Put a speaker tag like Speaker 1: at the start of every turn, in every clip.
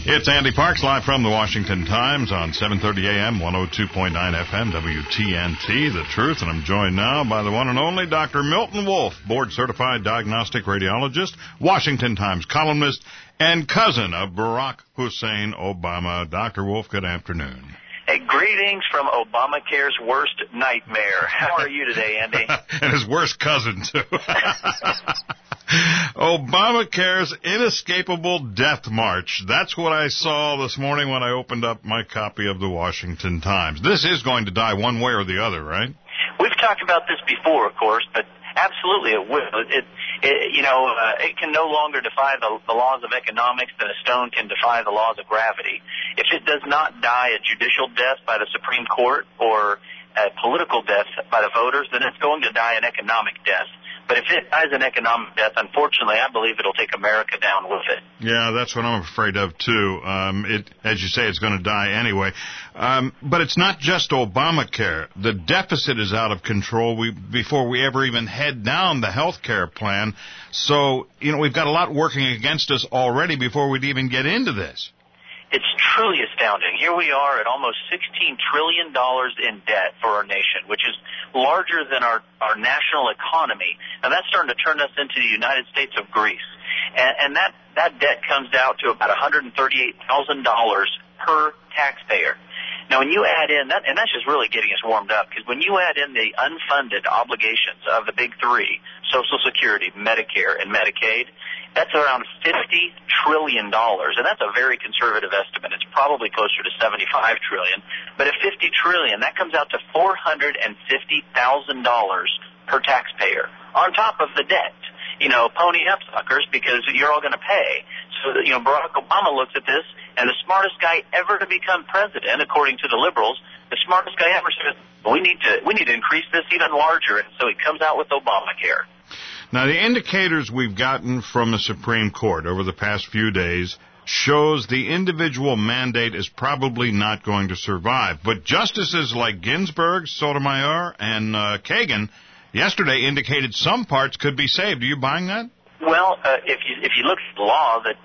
Speaker 1: It's Andy Parks live from the Washington Times on 7:30 a.m., 102.9 FM, WTNT, The Truth. And I'm joined now by the one and only Dr. Milton Wolfe, board-certified diagnostic radiologist, Washington Times columnist, and cousin of Barack Hussein Obama. Dr. Wolfe, good afternoon.
Speaker 2: Hey, greetings from Obamacare's worst nightmare. How are you today, Andy?
Speaker 1: And his worst cousin, too. Obamacare's inescapable death march. That's what I saw this morning when I opened up my copy of the Washington Times. This is going to die one way or the other, right?
Speaker 2: We've talked about this before, of course, but absolutely it will. It can no longer defy the laws of economics than a stone can defy the laws of gravity. If it does not die a judicial death by the Supreme Court or a political death by the voters, then it's going to die an economic death. But if it dies an economic death, unfortunately, I believe it'll take America down with it.
Speaker 1: Yeah, that's what I'm afraid of, too. As you say, it's going to die anyway. But it's not just Obamacare. The deficit is out of control before we ever even head down the health care plan. So, we've got a lot working against us already before we'd even get into this.
Speaker 2: It's truly astounding. Here we are at almost $16 trillion in debt for our nation, which is larger than our national economy. And that's starting to turn us into the United States of Greece. And that debt comes out to about $138,000 per taxpayer. Now, when you add in that, and that's just really getting us warmed up, because when you add in the unfunded obligations of the big three, Social Security, Medicare, and Medicaid, that's around $50 trillion, and that's a very conservative estimate. It's probably closer to $75 trillion. But at $50 trillion, that comes out to $450,000 per taxpayer on top of the debt. Pony up, suckers, because you're all going to pay. So, Barack Obama looks at this, and the smartest guy ever to become president, according to the liberals, the smartest guy ever says, we need to increase this even larger, and so he comes out with Obamacare.
Speaker 1: Now, the indicators we've gotten from the Supreme Court over the past few days shows the individual mandate is probably not going to survive. But justices like Ginsburg, Sotomayor, and Kagan yesterday indicated some parts could be saved. Are you buying that?
Speaker 2: Well, if you look at the law, that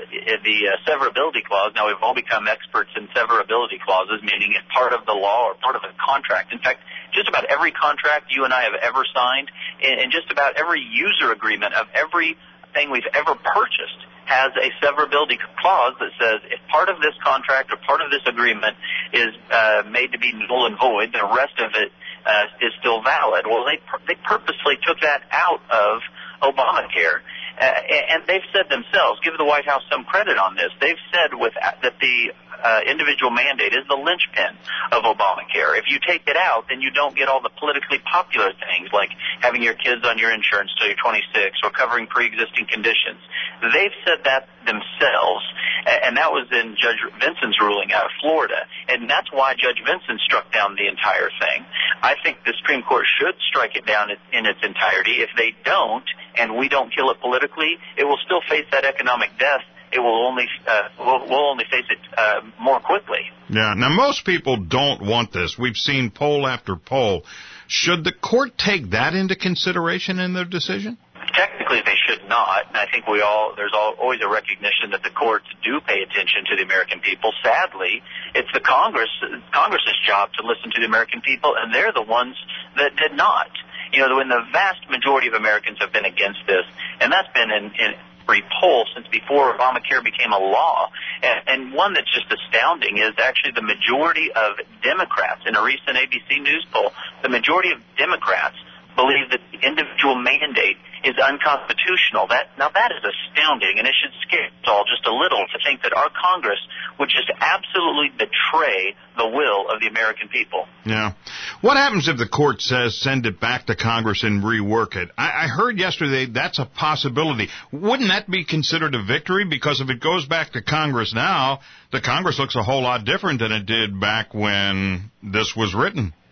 Speaker 2: the severability clause, now we've all become experts in severability clauses, meaning it's part of the law or part of a contract. In fact, just about every contract you and I have ever signed, and just about every user agreement of everything we've ever purchased has a severability clause that says if part of this contract or part of this agreement is made to be null and void, the rest of it is still valid. Well, they purposely took that out of Obamacare. And they've said themselves, give the White House some credit on this, they've said that the individual mandate is the linchpin of Obamacare. If you take it out, then you don't get all the politically popular things like having your kids on your insurance till you're 26 or covering pre-existing conditions. They've said that themselves, and that was in Judge Vinson's ruling out of Florida, and that's why Judge Vinson struck down the entire thing. I think the Supreme Court should strike it down in its entirety. If they don't, and we don't kill it politically, it will still face that economic death. It will only we'll only face it more quickly.
Speaker 1: Yeah. Now, most people don't want this. We've seen poll after poll. Should the court take that into consideration in their decision?
Speaker 2: Technically, they should not, and I think there's always a recognition that the courts do pay attention to the American people. Sadly, it's the Congress's job to listen to the American people, and they're the ones that did not. When the vast majority of Americans have been against this, and that's been in every poll since before Obamacare became a law. And one that's just astounding is actually the majority of Democrats, in a recent ABC News poll, the majority of Democrats believe that the individual mandate is unconstitutional. That is astounding, and it should scare us all just a little to think that our Congress would just absolutely betray the will of the American people.
Speaker 1: Yeah. What happens if the court says send it back to Congress and rework it? I heard yesterday that's a possibility. Wouldn't that be considered a victory? Because if it goes back to Congress now, the Congress looks a whole lot different than it did back when this was written.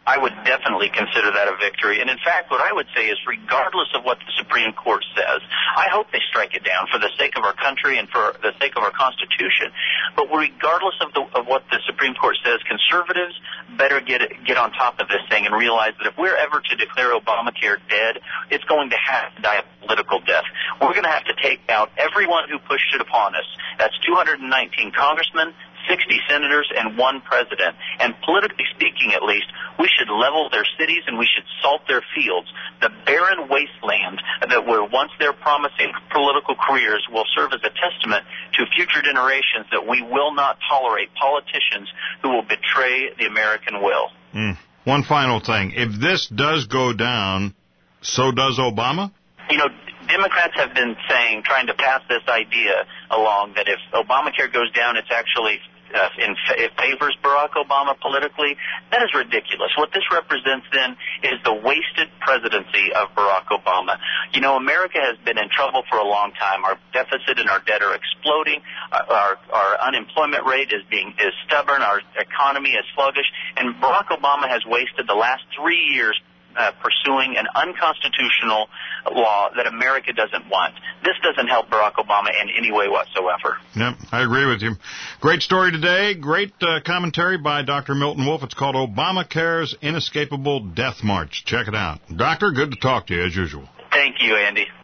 Speaker 2: I would definitely consider that a victory. And in fact, what I would say is regardless of what the Supreme Court says, I hope they strike it down for the sake of our country and for the sake of our Constitution. But regardless of what the Supreme Court says, conservatives better get on top of this thing and realize that if we're ever to declare Obamacare dead, it's going to have to die a political death. We're going to have to take out everyone who pushed it upon us. That's 219 congressmen, 60 senators, and 1 president. And politically speaking, at least, we should level their cities and we should salt their fields. The barren wasteland that were once their promising political careers will serve as a testament to future generations that we will not tolerate politicians who will betray the American will.
Speaker 1: One final thing. If this does go down, so does Obama?
Speaker 2: You know, Democrats have been trying to pass this idea along that if Obamacare goes down, it's actually it favors Barack Obama politically. That is ridiculous. What this represents then is the wasted presidency of Barack Obama. You know, America has been in trouble for a long time. Our deficit and our debt are exploding. Our unemployment rate is stubborn. Our economy is sluggish. And Barack Obama has wasted the last 3 years pursuing an unconstitutional law that America doesn't want. This doesn't help Barack Obama in any way whatsoever.
Speaker 1: Yep, I agree with you. Great story today. Great commentary by Dr. Milton Wolfe. It's called Obamacare's Inescapable Death March. Check it out. Doctor, good to talk to you as usual.
Speaker 2: Thank you, Andy.